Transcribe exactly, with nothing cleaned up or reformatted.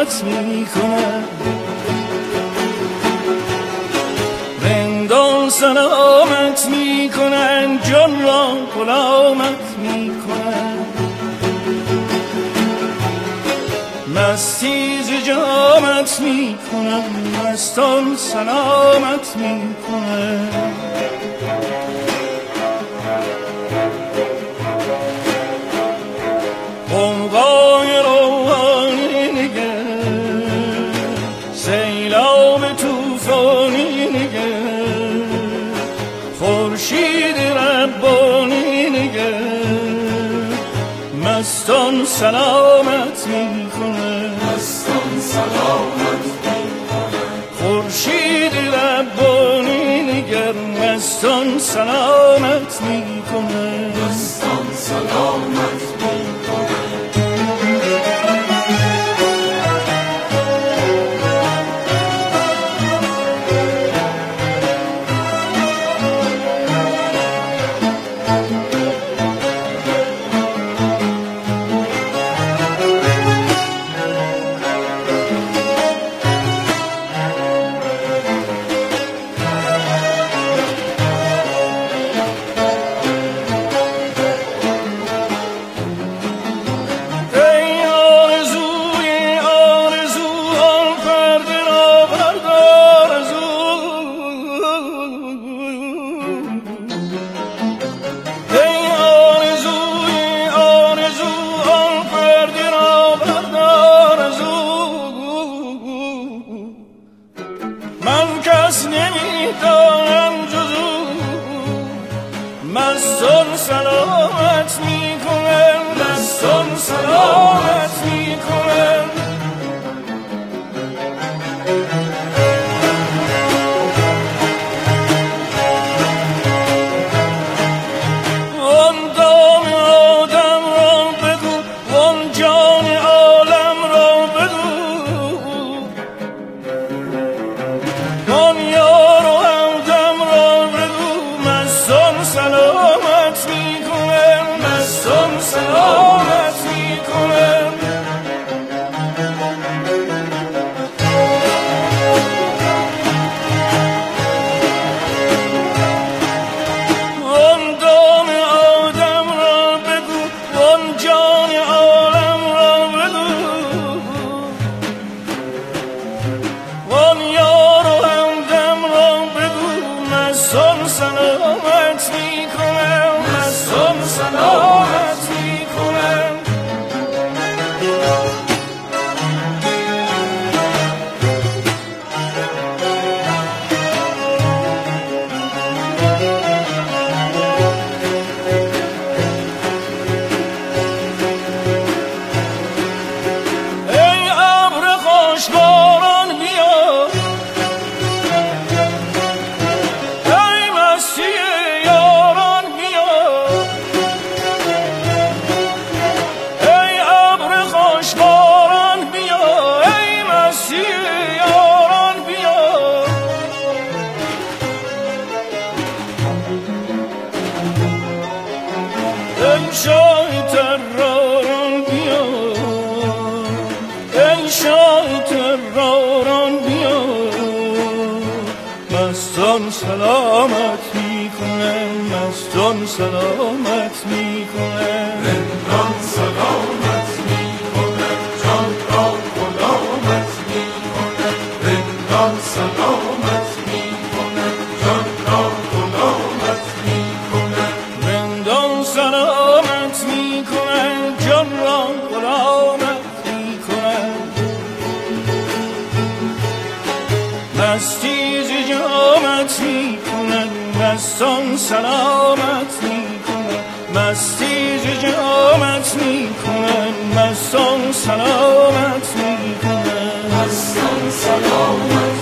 سلامت می کنن، رندان سلامت می کنن، جان را غلامت می کنن. مستی ز جامت می کنن، مستان سلامت می کنن. قوقای روحانی نگر، سیلاب توفانی نگر، خورشید ربانی نگر، مستان سلامت می کنن، مستان سلامت می کنن. خورشید ربانی نگر، مستان سلامت می کنن، مستان سلامت می کنن. مستان سلامت می کنن، مستان سلامت می کنن. وان دام آدم را بگو، وان جان عالم را بگو، وان یار و همدم را بگو، مستان سلامت می کنن، مستان سلامت می کنن. وان دام آدم را بگو، وان جان عالم را بگو، وان یار و همدم را بگو، مستان سلامت می کنن، مستان سلامت می کنن. ای ابر خوشباران بیا، ای مستی یاران بیا، ای ابر خوشباران بیا، ای مستی یاران بیا. ای شاه طراران بیا، ای شاه طراران بیا، مستان سلامت می کنن، مستان سلامت می کنن. رندان سلامت می کنن، جان را غلامت می کنن. رندان سلامت می کنن، جان را غلامت می کنن. رندان سلامت می کنن، جان را غلامت می کنن. مستی ز جامت می کنن، مستان سلامت می کنن. مستی ز جامت می کنن، مستان سلامت می کنن. مستان سلامت